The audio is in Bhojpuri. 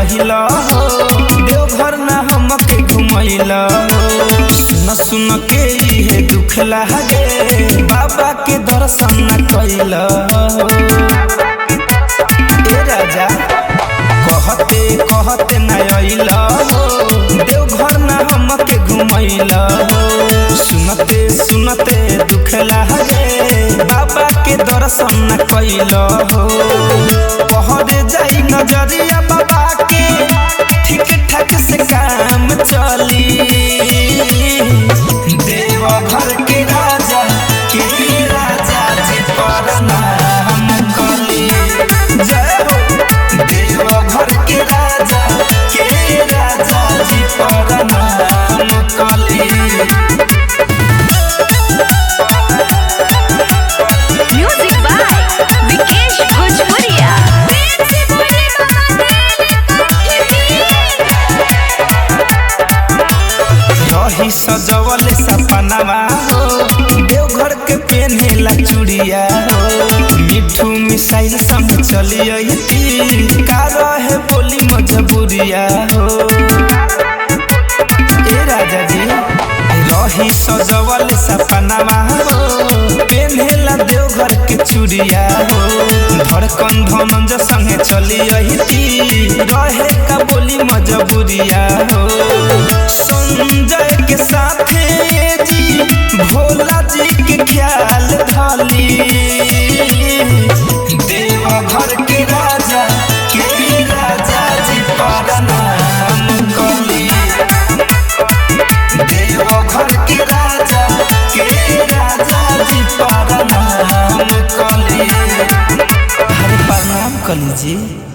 रहिला हो देवघर ना हमके घुमैला हो सुन सुन के ये दुख लागे बाबा के दर्शन न कैला हो ए राजा कहते कहते न आइला हो देवघर ना हमके घुमैला हो सुनते सुनते दुख लागे बाबा के दर्शन न कैला हो पहरे जाई नजरिया बाबा के ठीक ठाक से काम चली देवघर के राजा जी पर नाम कली जय हो देवघर के राजा जी पर नाम कली। म्यूजिक बाय विकेश भोजपुरिया। रही सजवल सपनावा हो देवघर के पेन्हेला चूड़िया हो मिठू मिसाइल संग चली का रहे बोली मजबूरिया हो ए राजा जी रही सजवल सपनावा हो पेन्हेला देवघर के चूड़िया हो धड़कन धनंज संगे चली रहे का बोली मजबूरिया हो संजय के साथे जी भोला जी के ख्याल धाली देवघर के राजा जी पर नाम कली देवघर के राजा जी पर नाम कली। हरि प्रणाम कली जी।